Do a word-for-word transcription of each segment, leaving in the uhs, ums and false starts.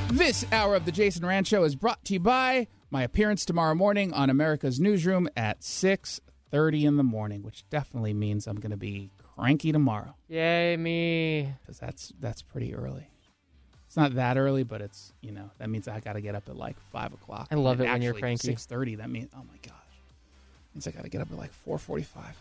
This hour of the Jason Rand Show is brought to you by my appearance tomorrow morning on America's Newsroom at six thirty in the morning, which definitely means I'm going to be cranky tomorrow. Yay, me. Because that's, that's pretty early. It's not that early, but it's, you know, that means I got to get up at like five o'clock. I love and it when you're actually, cranky. six thirty, that means, oh my gosh. Means I got to get up at like four forty-five.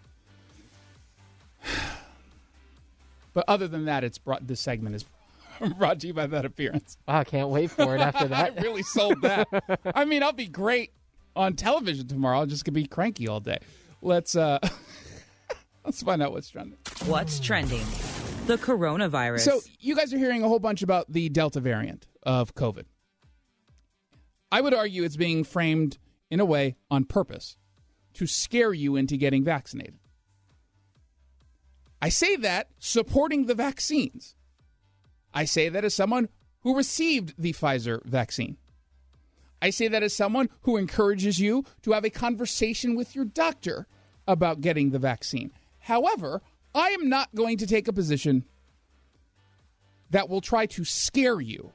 But other than that, it's brought. This segment is brought to you by that appearance. Wow, I can't wait for it after that. I really sold that. I mean, I'll be great on television tomorrow. I'll just gonna be cranky all day. Let's uh, let's find out what's trending. What's trending? The coronavirus. So you guys are hearing a whole bunch about the Delta variant of COVID. I would argue it's being framed in a way on purpose to scare you into getting vaccinated. I say that supporting the vaccines. I say that as someone who received the Pfizer vaccine. I say that as someone who encourages you to have a conversation with your doctor about getting the vaccine. However, I am not going to take a position that will try to scare you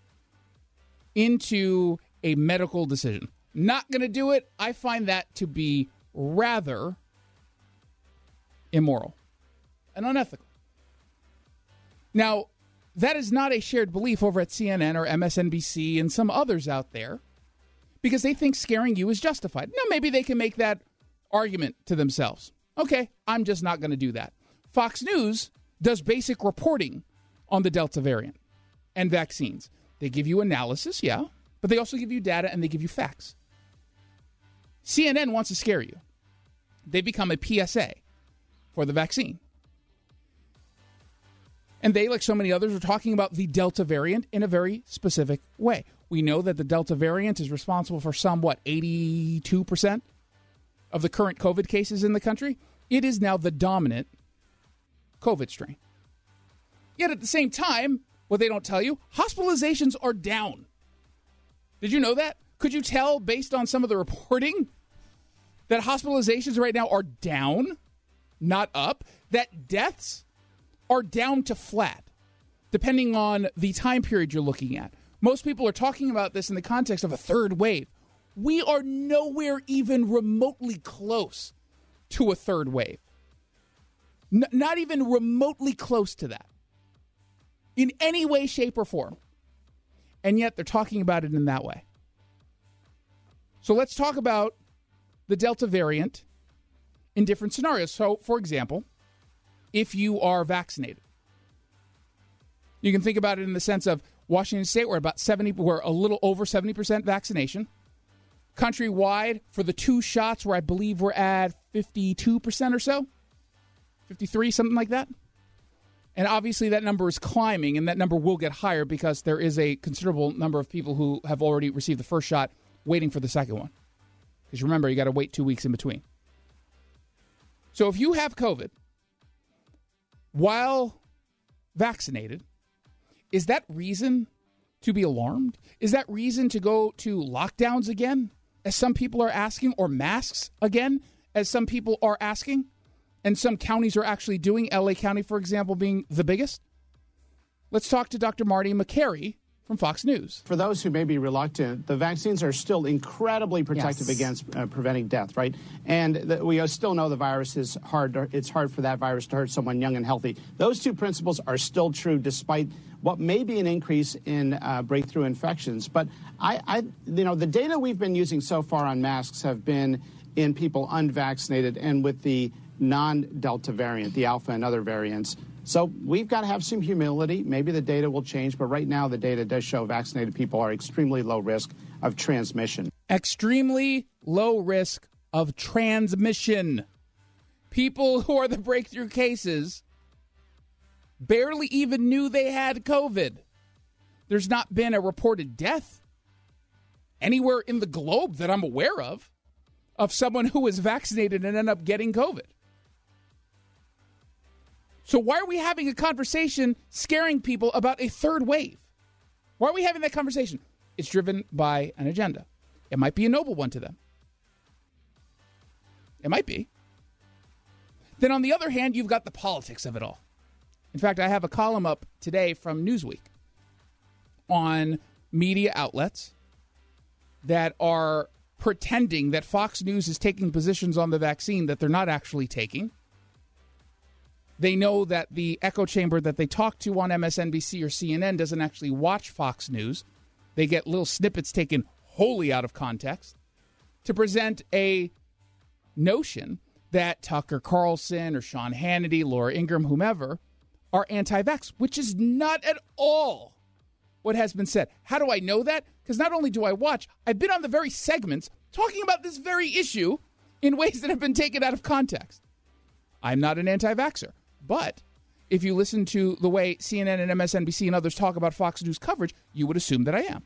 into a medical decision. Not going to do it. I find that to be rather immoral and unethical. Now, that is not a shared belief over at C N N or M S N B C and some others out there because they think scaring you is justified. Now, maybe they can make that argument to themselves. Okay, I'm just not going to do that. Fox News does basic reporting on the Delta variant and vaccines. They give you analysis, yeah, but they also give you data and they give you facts. C N N wants to scare you. They become a P S A for the vaccine. And they, like so many others, are talking about the Delta variant in a very specific way. We know that the Delta variant is responsible for some, what, eighty-two percent of the current COVID cases in the country. It is now the dominant COVID strain. Yet at the same time, what they don't tell you, hospitalizations are down. Did you know that? Could you tell based on some of the reporting that hospitalizations right now are down, not up? That deaths are down to flat, depending on the time period you're looking at. Most people are talking about this in the context of a third wave. We are nowhere even remotely close to a third wave. N- not even remotely close to that. In any way, shape, or form. And yet they're talking about it in that way. So let's talk about the Delta variant in different scenarios. So, for example, if you are vaccinated, you can think about it in the sense of Washington State, we're about seventy, we're a little over seventy percent vaccination. Countrywide, for the two shots, where I believe we're at fifty-two percent or so, fifty-three, something like that. And obviously that number is climbing, and that number will get higher because there is a considerable number of people who have already received the first shot waiting for the second one. Because remember, you got to wait two weeks in between. So if you have COVID while vaccinated, is that reason to be alarmed? Is that reason to go to lockdowns again, as some people are asking, or masks again, as some people are asking? And some counties are actually doing, L A County, for example, being the biggest. Let's talk to Doctor Marty Makary from Fox News. For those who may be reluctant, the vaccines are still incredibly protective yes. against uh, preventing death, right? And the, we still know the virus is hard. To, it's hard for that virus to hurt someone young and healthy. Those two principles are still true despite what may be an increase in uh, breakthrough infections. But I, I, you know, the data we've been using so far on masks have been in people unvaccinated and with the non-Delta variant, the Alpha and other variants. So we've got to have some humility. Maybe the data will change, but right now the data does show vaccinated people are extremely low risk of transmission. Extremely low risk of transmission. People who are the breakthrough cases barely even knew they had COVID. There's not been a reported death anywhere in the globe that I'm aware of, of someone who was vaccinated and ended up getting COVID. So why are we having a conversation scaring people about a third wave? Why are we having that conversation? It's driven by an agenda. It might be a noble one to them. It might be. Then on the other hand, you've got the politics of it all. In fact, I have a column up today from Newsweek on media outlets that are pretending that Fox News is taking positions on the vaccine that they're not actually taking. They know that the echo chamber that they talk to on M S N B C or C N N doesn't actually watch Fox News. They get little snippets taken wholly out of context to present a notion that Tucker Carlson or Sean Hannity, Laura Ingraham, whomever, are anti-vax, which is not at all what has been said. How do I know that? Because not only do I watch, I've been on the very segments talking about this very issue in ways that have been taken out of context. I'm not an anti-vaxxer, but if you listen to the way C N N and M S N B C and others talk about Fox News coverage, you would assume that I am.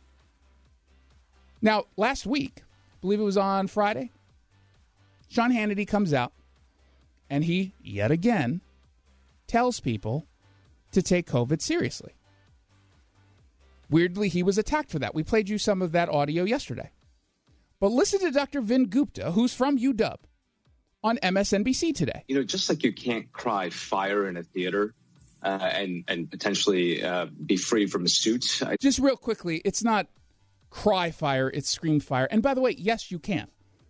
Now, last week, I believe it was on Friday, Sean Hannity comes out and he, yet again, tells people to take COVID seriously. Weirdly, he was attacked for that. We played you some of that audio yesterday. But listen to Doctor Vin Gupta, who's from U W, on M S N B C today. You know, just like you can't cry fire in a theater uh, and, and potentially uh, be free from a suit. I- just real quickly, it's not cry fire, it's scream fire. And by the way, yes, you can.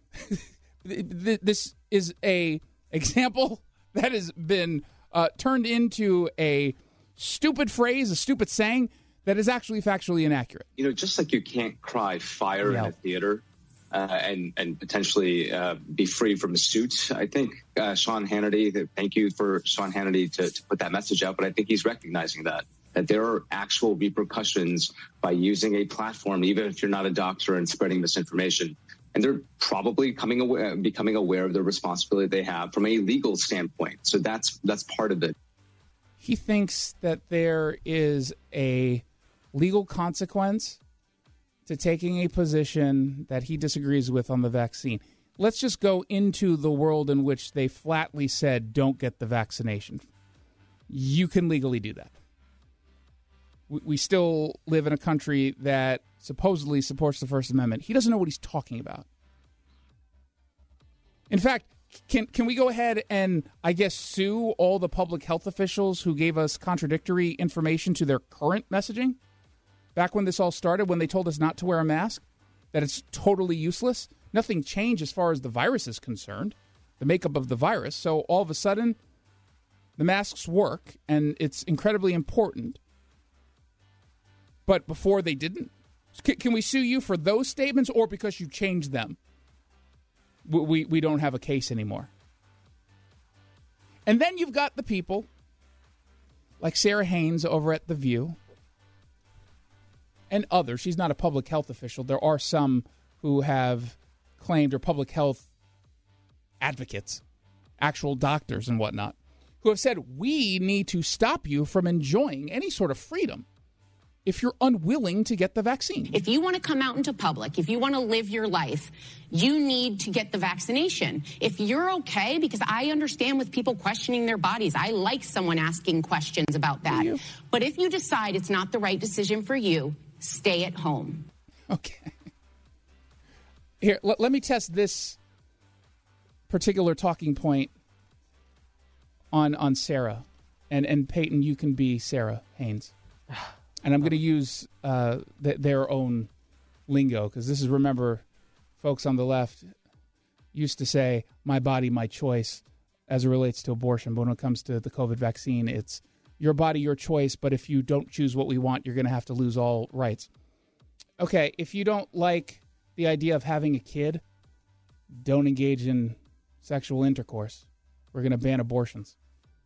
This is a example that has been uh, turned into a stupid phrase, a stupid saying that is actually factually inaccurate. You know, just like you can't cry fire yeah. in a theater uh, and, and potentially uh, be free from a suit. I think uh, Sean Hannity, thank you for Sean Hannity to, to put that message out, but I think he's recognizing that, that there are actual repercussions by using a platform, even if you're not a doctor, and spreading misinformation. And they're probably coming aware, becoming aware of the responsibility they have from a legal standpoint. So that's that's part of it. He thinks that there is a legal consequence to taking a position that he disagrees with on the vaccine. Let's just go into the world in which they flatly said, don't get the vaccination. You can legally do that. We still live in a country that supposedly supports the First Amendment. He doesn't know what he's talking about. In fact, can can we go ahead and, I guess, sue all the public health officials who gave us contradictory information to their current messaging? Back when this all started, when they told us not to wear a mask, that it's totally useless. Nothing changed as far as the virus is concerned, the makeup of the virus. So all of a sudden, the masks work, and it's incredibly important. But before they didn't? C- can we sue you for those statements, or because you changed them? We, we we don't have a case anymore. And then you've got the people like Sarah Haynes over at The View and others. She's not a public health official. There are some who have claimed, or public health advocates, actual doctors and whatnot, who have said, we need to stop you from enjoying any sort of freedom if you're unwilling to get the vaccine. If you want to come out into public, if you want to live your life, you need to get the vaccination. If you're okay, because I understand with people questioning their bodies, I like someone asking questions about that. But if you decide it's not the right decision for you, stay at home. Okay. Here, let, let me test this particular talking point on on Sarah. And, and Peyton, you can be Sarah Haynes. And I'm going to use uh, th- their own lingo, because this is, remember, folks on the left used to say, my body, my choice, as it relates to abortion. But when it comes to the COVID vaccine, it's your body, your choice. But if you don't choose what we want, you're going to have to lose all rights. Okay, if you don't like the idea of having a kid, don't engage in sexual intercourse. We're going to ban abortions.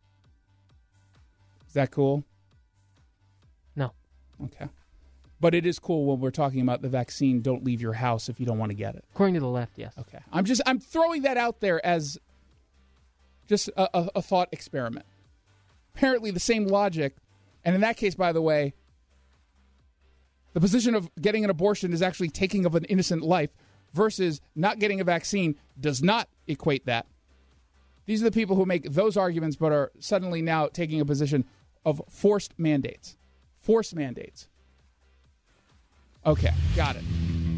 Is that cool? No. Okay. But it is cool when we're talking about the vaccine. Don't leave your house if you don't want to get it. According to the left, yes. Okay. I'm just I'm throwing that out there as just a, a, a thought experiment. Apparently the same logic, and in that case, by the way, the position of getting an abortion is actually taking of an innocent life versus not getting a vaccine does not equate that. These are the people who make those arguments but are suddenly now taking a position of forced mandates. Forced mandates. Okay, got it.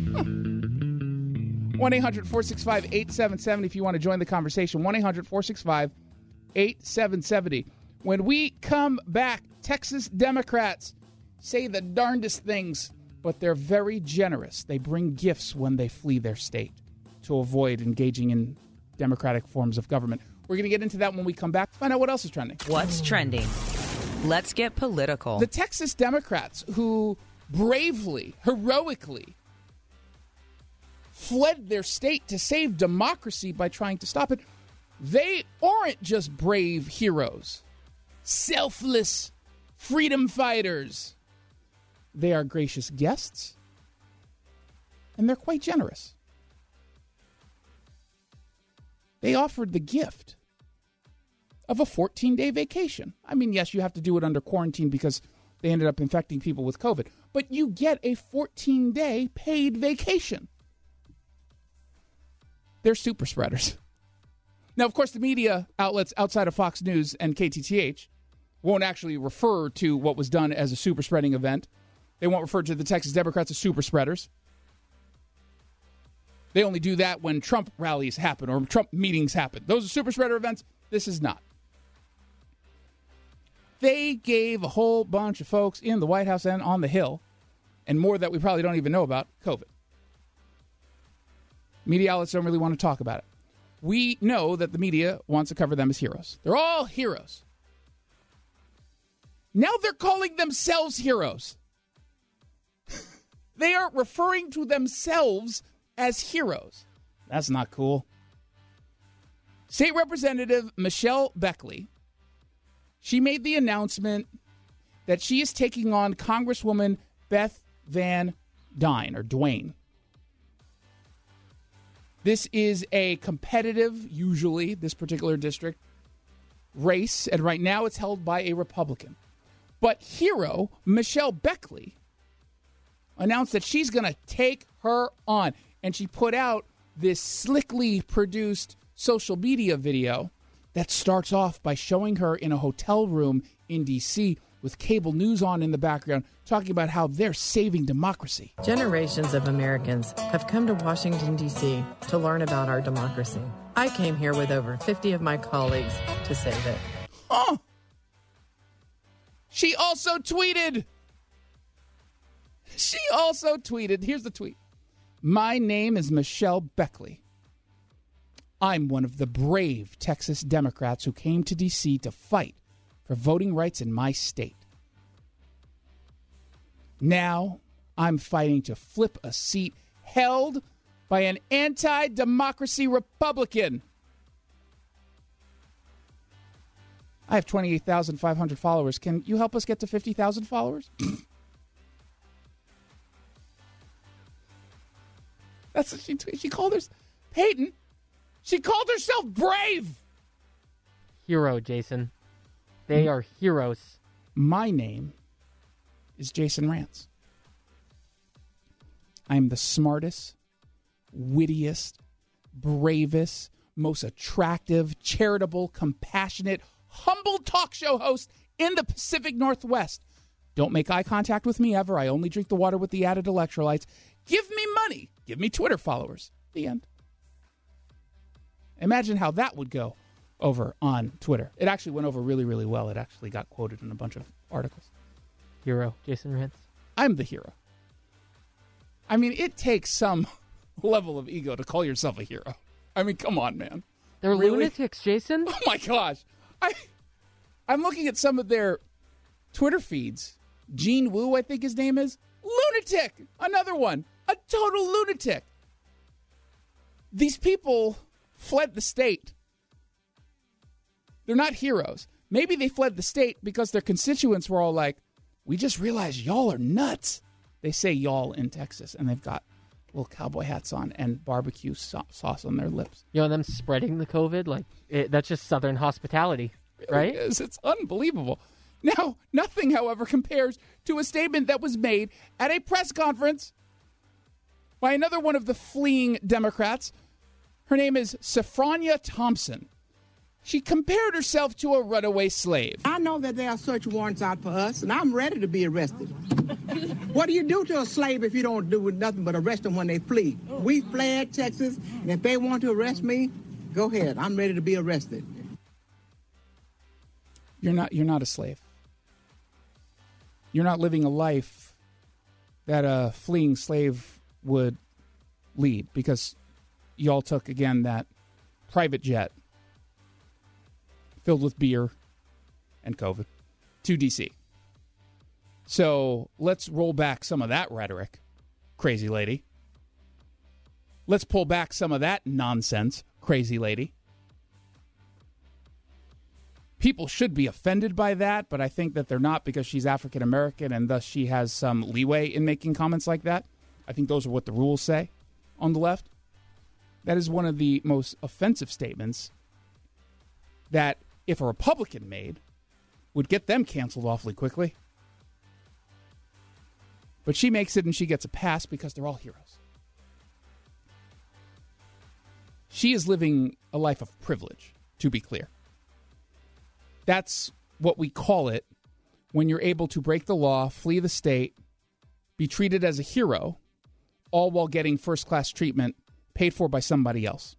one eight hundred four six five eight seven seven zero if you want to join the conversation. one eight hundred four six five eight seven seven zero. When we come back, Texas Democrats say the darndest things, but they're very generous. They bring gifts when they flee their state to avoid engaging in democratic forms of government. We're going to get into that when we come back. Find out what else is trending. What's trending? Let's get political. The Texas Democrats who bravely, heroically fled their state to save democracy by trying to stop it, they aren't just brave heroes, selfless freedom fighters. They are gracious guests, and they're quite generous. They offered the gift of a fourteen-day vacation. I mean, yes, you have to do it under quarantine because they ended up infecting people with COVID, but you get a fourteen-day paid vacation. They're super spreaders. Now, of course, the media outlets outside of Fox News and K T T H won't actually refer to what was done as a super spreading event. They won't refer to the Texas Democrats as super spreaders. They only do that when Trump rallies happen or Trump meetings happen. Those are super spreader events. This is not. They gave a whole bunch of folks in the White House and on the Hill, and more that we probably don't even know about, COVID. Media outlets don't really want to talk about it. We know that the media wants to cover them as heroes. They're all heroes. Now they're calling themselves heroes. They are referring to themselves as heroes. That's not cool. State Representative Michelle Beckley, she made the announcement that she is taking on Congresswoman Beth Van Duyne, or Dwayne. This is a competitive, usually, this particular district race, and right now it's held by a Republican. But hero Michelle Beckley announced that she's going to take her on, and she put out this slickly produced social media video that starts off by showing her in a hotel room in D C with cable news on in the background, talking about how they're saving democracy. Generations of Americans have come to Washington, D C to learn about our democracy. I came here with over fifty of my colleagues to save it. Huh. She also tweeted. She also tweeted. Here's the tweet. My name is Michelle Beckley. I'm one of the brave Texas Democrats who came to D C to fight for voting rights in my state. Now I'm fighting to flip a seat held by an anti-democracy Republican. I have twenty-eight thousand five hundred followers. Can you help us get to fifty thousand followers? That's what she tweeted. She called her, Peyton, she called herself brave. Hero, Jason. They are heroes. My name is Jason Rantz. I'm the smartest, wittiest, bravest, most attractive, charitable, compassionate, humble talk show host in the Pacific Northwest. Don't make eye contact with me ever. I only drink the water with the added electrolytes. Give me money. Give me Twitter followers. The end. Imagine how that would go over on Twitter. It actually went over really, really well. It actually got quoted in a bunch of articles. Hero, Jason Rantz. I'm the hero. I mean, it takes some level of ego to call yourself a hero. I mean, come on, man. They're Really? lunatics, Jason. Oh, my gosh. I, I'm looking at some of their Twitter feeds. Gene Wu, I think his name is. Lunatic. Another one. A total lunatic. These people fled the state. They're not heroes. Maybe they fled the state because their constituents were all like, we just realized y'all are nuts. They say y'all in Texas, and they've got little cowboy hats on and barbecue so- sauce on their lips. You know, them spreading the COVID, like, it, that's just Southern hospitality, right? It is. It's unbelievable. Now, nothing, however, compares to a statement that was made at a press conference by another one of the fleeing Democrats. Her name is Safrania Thompson. She compared herself to a runaway slave. I know that there are search warrants out for us, and I'm ready to be arrested. What do you do to a slave if you don't do nothing but arrest them when they flee? We fled Texas, and if they want to arrest me, go ahead. I'm ready to be arrested. You're not. You're not a slave. you're not living a life that a fleeing slave would lead, because y'all took, again, that private jet filled with beer and COVID to D C. So let's roll back some of that rhetoric, crazy lady. Let's pull back some of that nonsense, crazy lady. People should be offended by that, but I think that they're not, because she's African American and thus she has some leeway in making comments like that. I think those are what the rules say on the left. That is one of the most offensive statements that, if a Republican made, would get them canceled awfully quickly. But she makes it and she gets a pass because they're all heroes. She is living a life of privilege, to be clear. That's what we call it when you're able to break the law, flee the state, be treated as a hero, all while getting first-class treatment paid for by somebody else.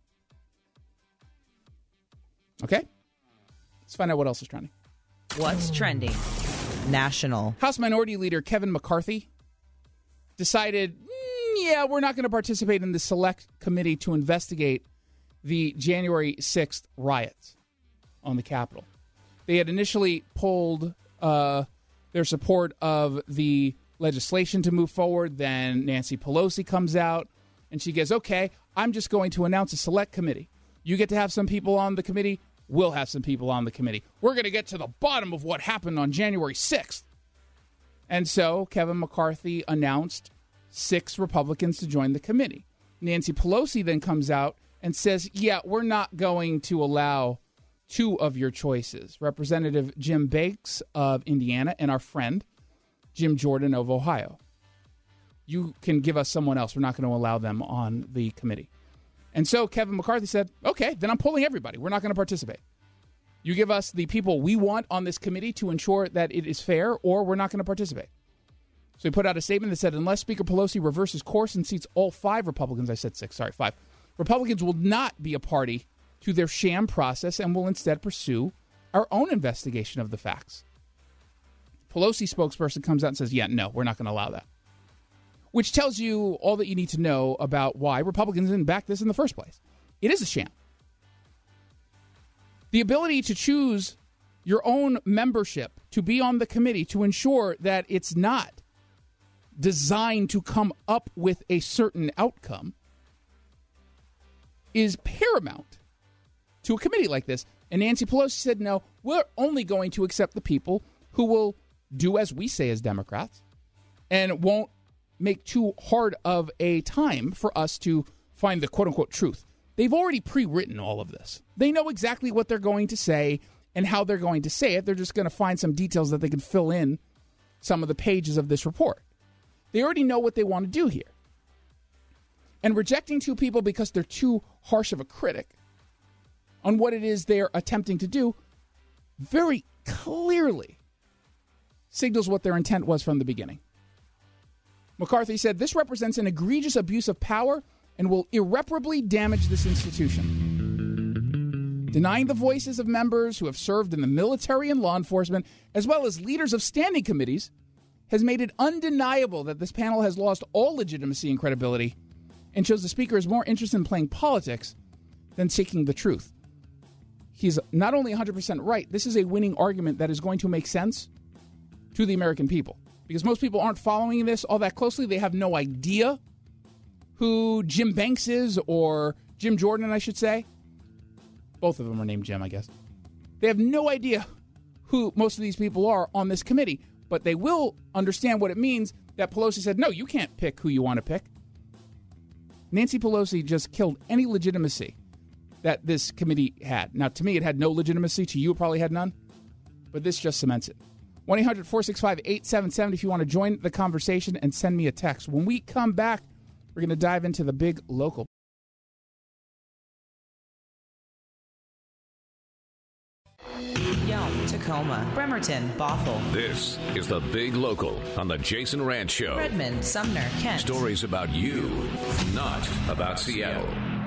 Okay? Let's find out what else is trending. What's trending? National. House Minority Leader Kevin McCarthy decided, mm, yeah, we're not going to participate in the select committee to investigate the January sixth riots on the Capitol. They had initially pulled uh, their support of the legislation to move forward. Then Nancy Pelosi comes out and she goes, okay, I'm just going to announce a select committee. You get to have some people on the committee. We'll have some people on the committee. We're going to get to the bottom of what happened on January sixth. And so Kevin McCarthy announced six Republicans to join the committee. Nancy Pelosi then comes out and says, yeah, we're not going to allow two of your choices, Representative Jim Banks of Indiana and our friend Jim Jordan of Ohio. You can give us someone else. We're not going to allow them on the committee. And so Kevin McCarthy said, okay, then I'm pulling everybody. We're not going to participate. You give us the people we want on this committee to ensure that it is fair, or we're not going to participate. So he put out a statement that said, unless Speaker Pelosi reverses course and seats all five Republicans, I said six, sorry, five, Republicans will not be a party to their sham process and will instead pursue our own investigation of the facts. Pelosi spokesperson comes out and says, yeah, no, we're not going to allow that. Which tells you all that you need to know about why Republicans didn't back this in the first place. It is a sham. The ability to choose your own membership to be on the committee to ensure that it's not designed to come up with a certain outcome is paramount to a committee like this. And Nancy Pelosi said, no, we're only going to accept the people who will do as we say as Democrats and won't make too hard of a time for us to find the quote-unquote truth. They've already pre-written all of this. They know exactly what they're going to say and how they're going to say it. They're just going to find some details that they can fill in some of the pages of this report. They already know what they want to do here. And rejecting two people because they're too harsh of a critic on what it is they're attempting to do very clearly signals what their intent was from the beginning. McCarthy said, this represents an egregious abuse of power and will irreparably damage this institution. Denying the voices of members who have served in the military and law enforcement, as well as leaders of standing committees, has made it undeniable that this panel has lost all legitimacy and credibility and shows the speaker is more interested in playing politics than seeking the truth. He's not only one hundred percent right, this is a winning argument that is going to make sense to the American people. Because most people aren't following this all that closely. They have no idea who Jim Banks is, or Jim Jordan, I should say. Both of them are named Jim, I guess. They have no idea who most of these people are on this committee, but they will understand what it means that Pelosi said, no, you can't pick who you want to pick. Nancy Pelosi just killed any legitimacy that this committee had. Now, to me, it had no legitimacy. To you, it probably had none. But this just cements it. one eight hundred four six five eight seven seven if you want to join the conversation and send me a text. When we come back, we're going to dive into the big local. Yelm, Tacoma, Bremerton, Bothell. This is the Big Local on the Jason Rantz Show. Redmond, Sumner, Kent. Stories about you, not about Seattle.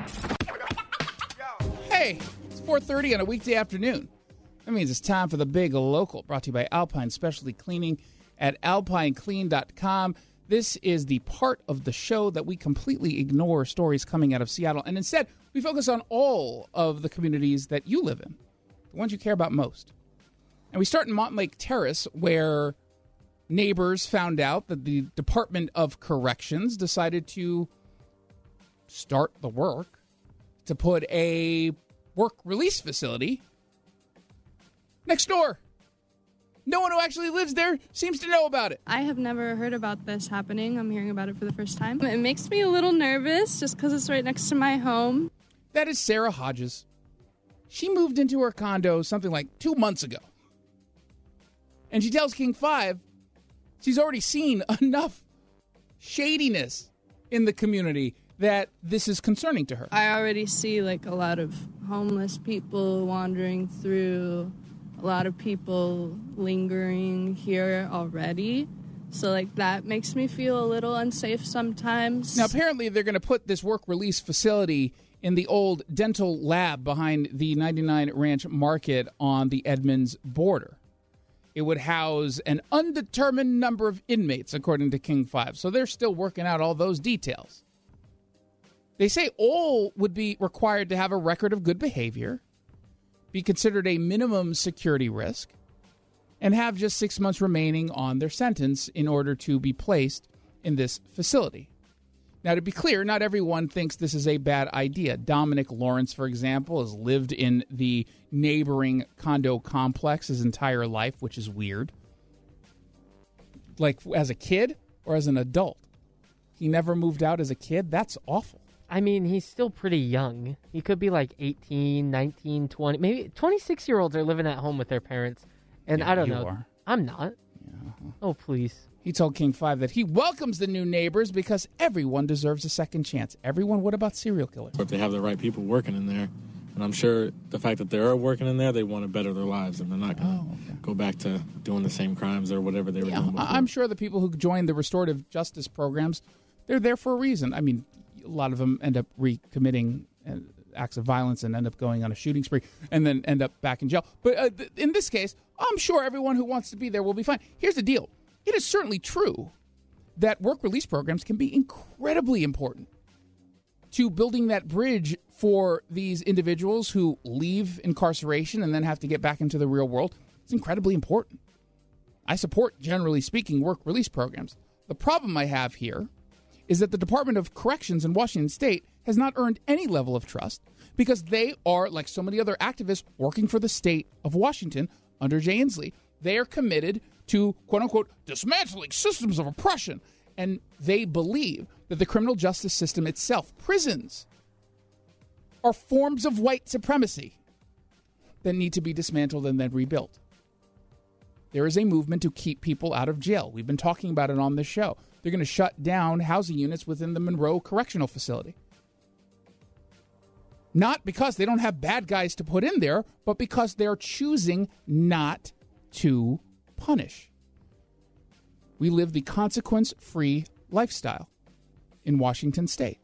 Hey, it's four thirty on a weekday afternoon. That means it's time for the Big Local, brought to you by Alpine Specialty Cleaning at alpine clean dot com. This is the part of the show that we completely ignore stories coming out of Seattle, and instead we focus on all of the communities that you live in, the ones you care about most. And we start in Montlake Terrace, where neighbors found out that the Department of Corrections decided to start the work to put a work release facility next door. No one who actually lives there seems to know about it. I have never heard about this happening. I'm hearing about it for the first time. It makes me a little nervous just because it's right next to my home. That is Sarah Hodges. She moved into her condo something like two months ago. And she tells King five she's already seen enough shadiness in the community that this is concerning to her. I already see like a lot of homeless people wandering through, a lot of people lingering here already. So, like, that makes me feel a little unsafe sometimes. Now, apparently they're going to put this work release facility in the old dental lab behind the ninety-nine Ranch Market on the Edmonds border. It would house an undetermined number of inmates, according to King five. So they're still working out all those details. They say all would be required to have a record of good behavior, be considered a minimum security risk, and have just six months remaining on their sentence in order to be placed in this facility. Now, to be clear, not everyone thinks this is a bad idea. Dominic Lawrence, for example, has lived in the neighboring condo complex his entire life, which is weird. Like, as a kid or as an adult? He never moved out as a kid? That's awful. I mean, he's still pretty young. He could be like eighteen, nineteen, twenty. Maybe twenty-six-year-olds are living at home with their parents. And Yeah, I don't you know. are. I'm not. Yeah. Oh, please. He told King five that he welcomes the new neighbors because everyone deserves a second chance. Everyone? What about serial killers? If they have the right people working in there, and I'm sure the fact that they are working in there, they want to better their lives, and they're not going to Oh, okay. go back to doing the same crimes or whatever they were Yeah, doing before. I'm sure the people who join the restorative justice programs, they're there for a reason. I mean, a lot of them end up recommitting uh, acts of violence and end up going on a shooting spree and then end up back in jail. But uh, th- in this case, I'm sure everyone who wants to be there will be fine. Here's the deal. It is certainly true that work release programs can be incredibly important to building that bridge for these individuals who leave incarceration and then have to get back into the real world. It's incredibly important. I support, generally speaking, work release programs. The problem I have here is that the Department of Corrections in Washington State has not earned any level of trust because they are, like so many other activists working for the state of Washington under Jay Inslee, they are committed to, quote-unquote, dismantling systems of oppression. And they believe that the criminal justice system itself, prisons, are forms of white supremacy that need to be dismantled and then rebuilt. There is a movement to keep people out of jail. We've been talking about it on this show. They're going to shut down housing units within the Monroe Correctional Facility. Not because they don't have bad guys to put in there, but because they're choosing not to punish. We live the consequence-free lifestyle in Washington State.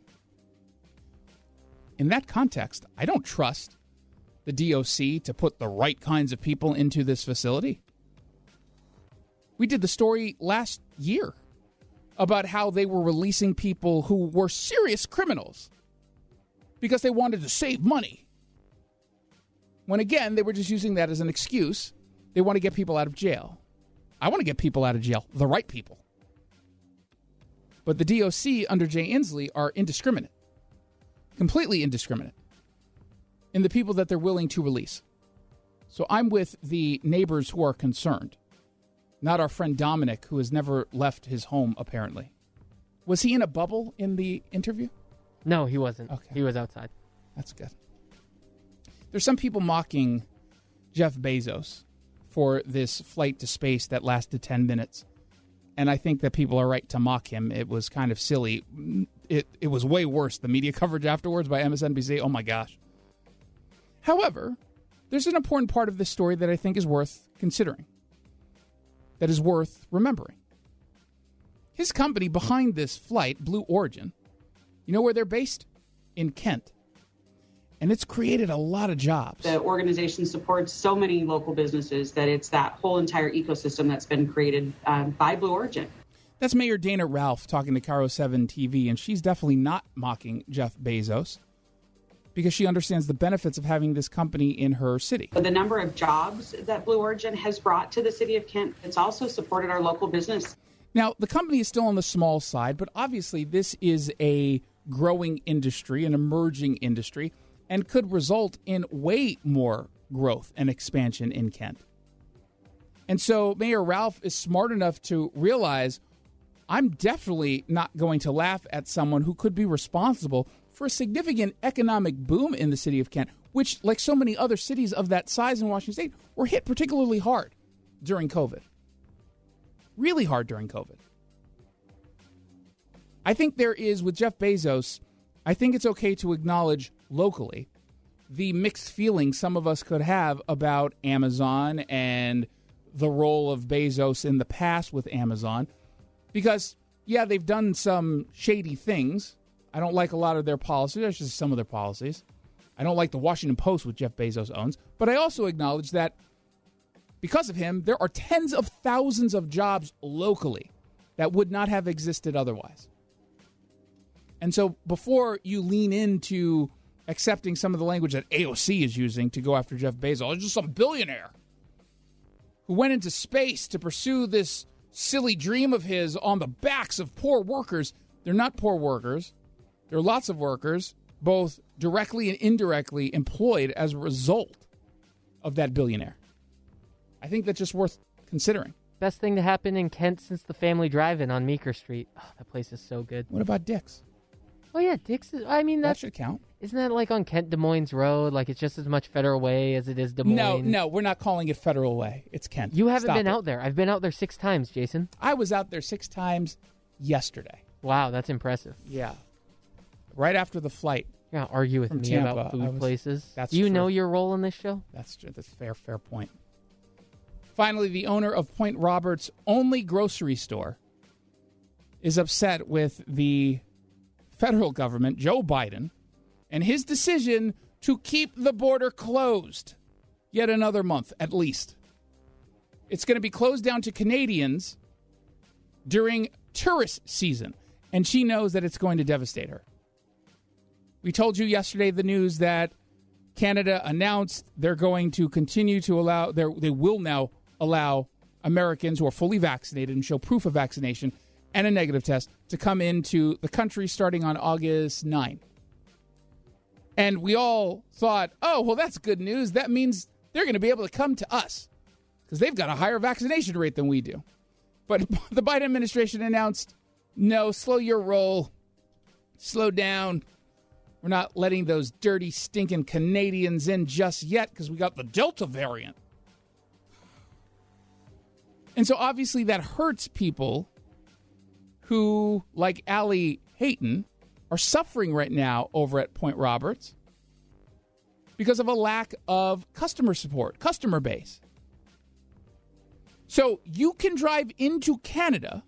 In that context, I don't trust the D O C to put the right kinds of people into this facility. We did the story last year about how they were releasing people who were serious criminals because they wanted to save money. When, again, they were just using that as an excuse. They want to get people out of jail. I want to get people out of jail, the right people. But the D O C under Jay Inslee are indiscriminate, completely indiscriminate in the people that they're willing to release. So I'm with the neighbors who are concerned, not our friend Dominic, who has never left his home, apparently. Was he in a bubble in the interview? No, he wasn't. Okay. He was outside. That's good. There's some people mocking Jeff Bezos for this flight to space that lasted ten minutes. And I think that people are right to mock him. It was kind of silly. It it was way worse, the media coverage afterwards by M S N B C. Oh, my gosh. However, there's an important part of this story that I think is worth considering, that is worth remembering. His company behind this flight, Blue Origin, you know where they're based? In Kent. And it's created a lot of jobs. The organization supports so many local businesses that it's that whole entire ecosystem that's been created um, by Blue Origin. That's Mayor Dana Ralph talking to Caro seven T V, and she's definitely not mocking Jeff Bezos because she understands the benefits of having this company in her city. But the number of jobs that Blue Origin has brought to the city of Kent, it's also supported our local business. Now, the company is still on the small side, but obviously this is a growing industry, an emerging industry, and could result in way more growth and expansion in Kent. And so Mayor Ralph is smart enough to realize I'm definitely not going to laugh at someone who could be responsible for a significant economic boom in the city of Kent, which, like so many other cities of that size in Washington State, were hit particularly hard during COVID. Really hard during COVID. I think there is, with Jeff Bezos, I think it's okay to acknowledge locally the mixed feelings some of us could have about Amazon and the role of Bezos in the past with Amazon. Because, yeah, they've done some shady things. I don't like a lot of their policies. That's just some of their policies. I don't like the Washington Post, which Jeff Bezos owns. But I also acknowledge that because of him, there are tens of thousands of jobs locally that would not have existed otherwise. And so before you lean into accepting some of the language that A O C is using to go after Jeff Bezos, it's just some billionaire who went into space to pursue this silly dream of his on the backs of poor workers. They're not poor workers. There are lots of workers, both directly and indirectly employed as a result of that billionaire. I think that's just worth considering. Best thing to happen in Kent since the Family Drive-In on Meeker Street. Oh, that place is so good. What about Dick's? Oh, yeah, Dick's is, I mean, that that's, should count. Isn't that like on Kent Des Moines Road? Like it's just as much Federal Way as it is Des Moines? No, no, we're not calling it Federal Way. It's Kent. You haven't Stop been it. out there. I've been out there six times, Jason. I was out there six times yesterday. Wow, that's impressive. Yeah. Right after the flight. You're going to argue with from me Tampa, about food was, places. That's Do you true. know your role in this show? That's true. That's fair, fair point. Finally, the owner of Point Roberts' only grocery store is upset with the federal government, Joe Biden, and his decision to keep the border closed yet another month, at least. It's going to be closed down to Canadians during tourist season, and she knows that it's going to devastate her. We told you yesterday the news that Canada announced they're going to continue to allow, they will now allow Americans who are fully vaccinated and show proof of vaccination and a negative test to come into the country starting on August ninth. And we all thought, oh, well, that's good news. That means they're going to be able to come to us because they've got a higher vaccination rate than we do. But the Biden administration announced, no, slow your roll. Slow down. We're not letting those dirty, stinking Canadians in just yet because we got the Delta variant. And so obviously that hurts people who, like Allie Hayton, are suffering right now over at Point Roberts because of a lack of customer support, customer base. So you can drive into Canada,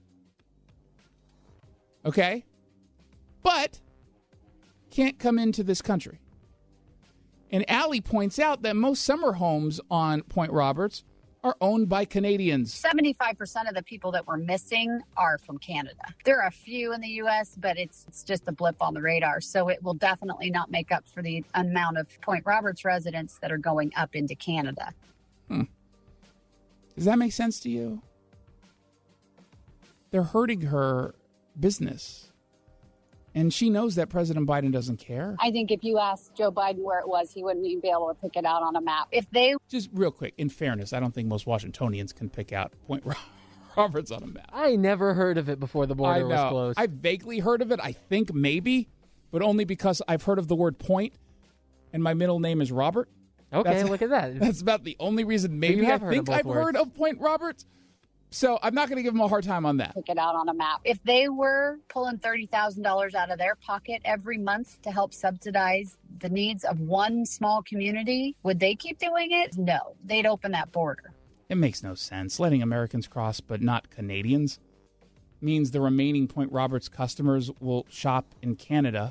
okay, but can't come into this country. And Allie points out that most summer homes on Point Roberts are owned by Canadians. seventy-five percent of the people that we're missing are from Canada. There are a few in the U S, but it's it's just a blip on the radar. So it will definitely not make up for the amount of Point Roberts residents that are going up into Canada. Hmm. Does that make sense to you? They're hurting her business. And she knows that President Biden doesn't care. I think if you asked Joe Biden where it was, he wouldn't even be able to pick it out on a map. If they Just real quick, in fairness, I don't think most Washingtonians can pick out Point Roberts on a map. I never heard of it before the border I know. was closed. I vaguely heard of it. I think maybe, but only because I've heard of the word point, and my middle name is Robert. Okay, That's, look at that. That's about the only reason maybe you I have heard think of both I've words. heard of Point Roberts. So I'm not going to give them a hard time on that. pick it out on a map. If they were pulling thirty thousand dollars out of their pocket every month to help subsidize the needs of one small community, would they keep doing it? No, they'd open that border. It makes no sense. Letting Americans cross, but not Canadians, means the remaining Point Roberts customers will shop in Canada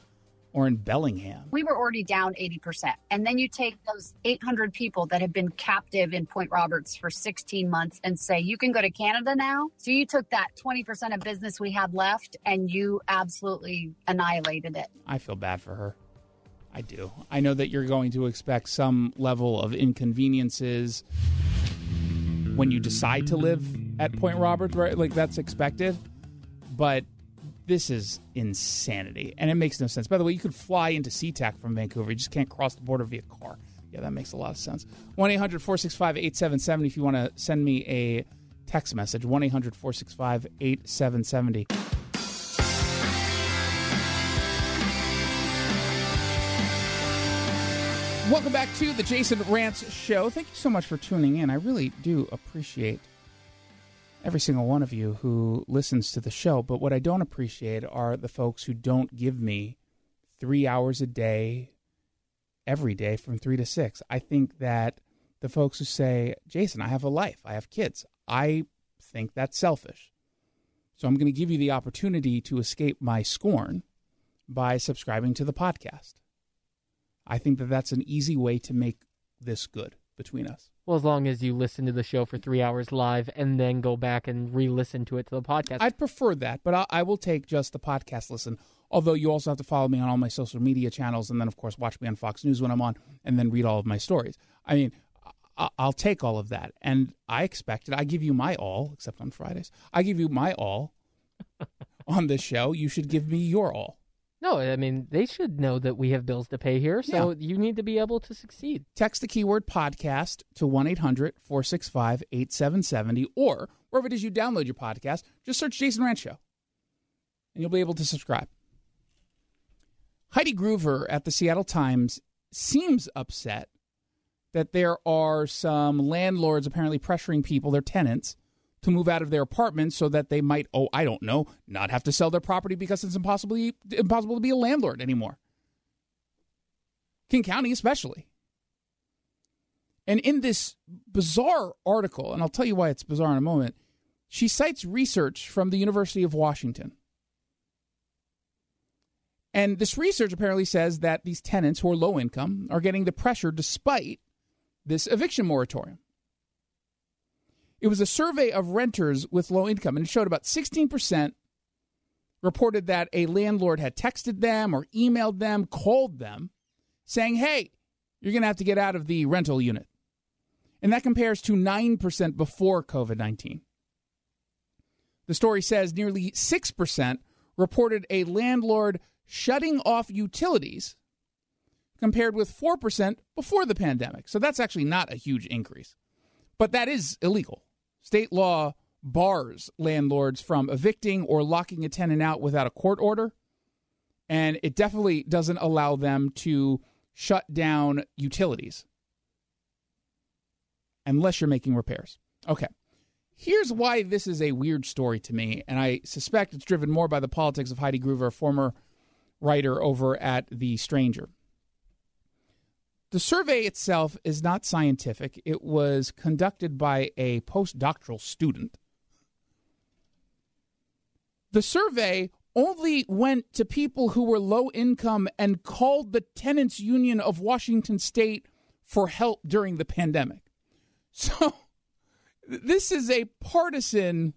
or in Bellingham. We were already down eighty percent. And then you take those eight hundred people that have been captive in Point Roberts for sixteen months and say, you can go to Canada now. So you took that twenty percent of business we had left and you absolutely annihilated it. I feel bad for her. I do. I know that you're going to expect some level of inconveniences when you decide to live at Point Roberts, right? Like, that's expected. But this is insanity, and it makes no sense. By the way, you could fly into SeaTac from Vancouver. You just can't cross the border via car. Yeah, that makes a lot of sense. one eight hundred four six five eight seven seven zero if you want to send me a text message. one eight hundred four six five eight seven seven zero. Welcome back to the Jason Rantz Show. Thank you so much for tuning in. I really do appreciate every single one of you who listens to the show. But what I don't appreciate are the folks who don't give me three hours a day, every day from three to six. I think that the folks who say, Jason, I have a life, I have kids, I think that's selfish. So I'm going to give you the opportunity to escape my scorn by subscribing to the podcast. I think that that's an easy way to make this good between us. Well, as long as you listen to the show for three hours live and then go back and re-listen to it to the podcast. I'd prefer that, but I, I will take just the podcast listen, although you also have to follow me on all my social media channels and then, of course, watch me on Fox News when I'm on and then read all of my stories. I mean, I, I'll take all of that, and I expect it. I give you my all, except on Fridays. I give you my all on this show. You should give me your all. No, I mean, they should know that we have bills to pay here, so yeah. You need to be able to succeed. Text the keyword podcast to one eight hundred four six five eight seven seven zero, or wherever it is you download your podcast, just search Jason Rantz Show, and you'll be able to subscribe. Heidi Groover at the Seattle Times seems upset that there are some landlords apparently pressuring people, their tenants, to move out of their apartments so that they might, oh, I don't know, not have to sell their property because it's impossible, impossible to be a landlord anymore. King County especially. And in this bizarre article, and I'll tell you why it's bizarre in a moment, she cites research from the University of Washington. And this research apparently says that these tenants who are low income are getting the pressure despite this eviction moratorium. It was a survey of renters with low income, and it showed about sixteen percent reported that a landlord had texted them or emailed them, called them, saying, hey, you're going to have to get out of the rental unit. And that compares to nine percent before covid nineteen. The story says nearly six percent reported a landlord shutting off utilities, compared with four percent before the pandemic. So that's actually not a huge increase. But that is illegal. State law bars landlords from evicting or locking a tenant out without a court order. And it definitely doesn't allow them to shut down utilities unless you're making repairs. Okay. Here's why this is a weird story to me, and I suspect it's driven more by the politics of Heidi Groover, a former writer over at The Stranger. The survey itself is not scientific. It was conducted by a postdoctoral student. The survey only went to people who were low income and called the Tenants Union of Washington State for help during the pandemic. So this is a partisan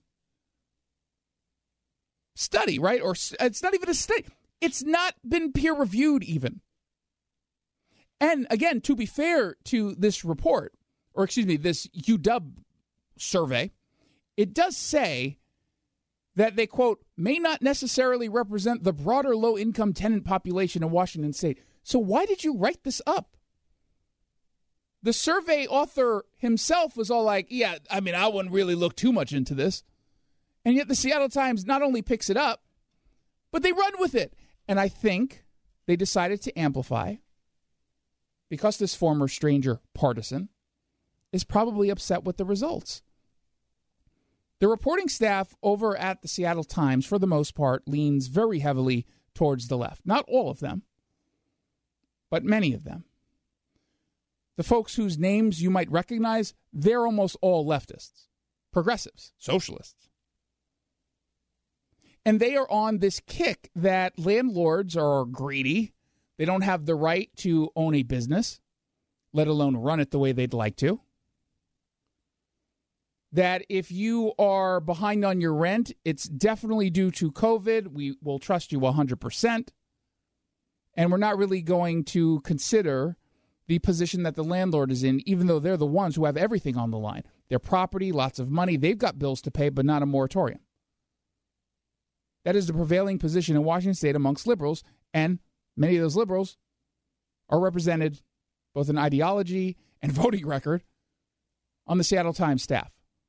study, right? Or it's not even a study. It's not been peer reviewed even. And again, to be fair to this report, or excuse me, this U W survey, it does say that they, quote, may not necessarily represent the broader low-income tenant population in Washington State. So why did you write this up? The survey author himself was all like, yeah, I mean, I wouldn't really look too much into this. And yet the Seattle Times not only picks it up, but they run with it. And I think they decided to amplify because this former stranger partisan is probably upset with the results. The reporting staff over at the Seattle Times, for the most part, leans very heavily towards the left. Not all of them, but many of them. The folks whose names you might recognize, they're almost all leftists, progressives, socialists. And they are on this kick that landlords are greedy, They don't have the right to own a business, let alone run it the way they'd like to. That if you are behind on your rent, it's definitely due to COVID. We will trust you one hundred percent. And we're not really going to consider the position that the landlord is in, even though they're the ones who have everything on the line. Their property, lots of money. They've got bills to pay, but not a moratorium. That is the prevailing position in Washington State amongst liberals, and many of those liberals are represented both in ideology and voting record on the Seattle Times staff.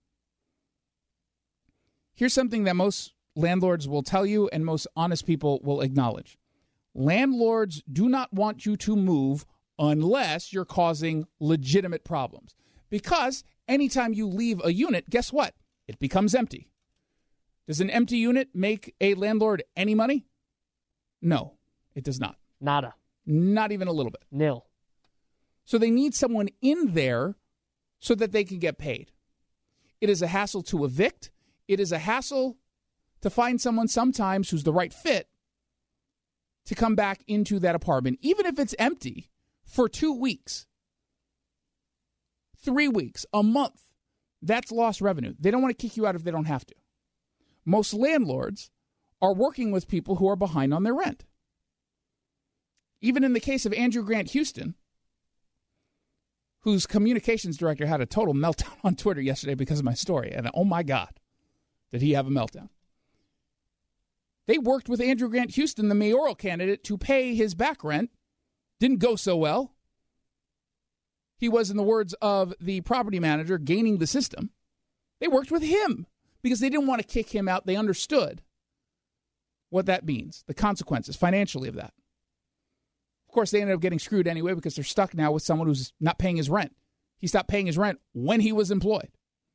Here's something that most landlords will tell you and most honest people will acknowledge. Landlords do not want you to move unless you're causing legitimate problems. Because anytime you leave a unit, guess what? It becomes empty. Does an empty unit make a landlord any money? No, it does not. Nada. Not even a little bit. Nil. So they need someone in there so that they can get paid. It is a hassle to evict. It is a hassle to find someone sometimes who's the right fit to come back into that apartment, even if it's empty, for two weeks, three weeks, a month. That's lost revenue. They don't want to kick you out if they don't have to. Most landlords are working with people who are behind on their rent. Even in the case of Andrew Grant Houston, whose communications director had a total meltdown on Twitter yesterday because of my story, and oh my God, did he have a meltdown. They worked with Andrew Grant Houston, the mayoral candidate, to pay his back rent. Didn't go so well. He was, in the words of the property manager, gaining the system. They worked with him because they didn't want to kick him out. They understood what that means, the consequences financially of that. Of course, they ended up getting screwed anyway because they're stuck now with someone who's not paying his rent. He stopped paying his rent when he was employed.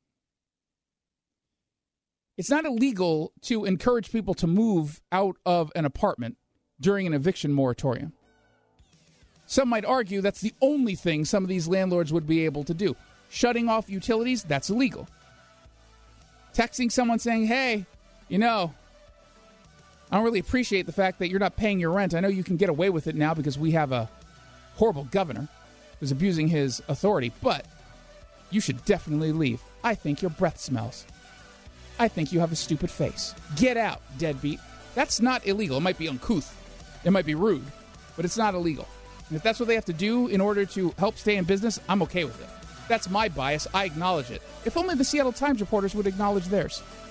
It's not illegal to encourage people to move out of an apartment during an eviction moratorium. Some might argue that's the only thing some of these landlords would be able to do. Shutting off utilities, that's illegal. Texting someone saying, hey, you know, I don't really appreciate the fact that you're not paying your rent. I know you can get away with it now because we have a horrible governor who's abusing his authority, but you should definitely leave. I think your breath smells. I think you have a stupid face. Get out, deadbeat. That's not illegal. It might be uncouth. It might be rude, but it's not illegal. And if that's what they have to do in order to help stay in business, I'm okay with it. That's my bias. I acknowledge it. If only the Seattle Times reporters would acknowledge theirs.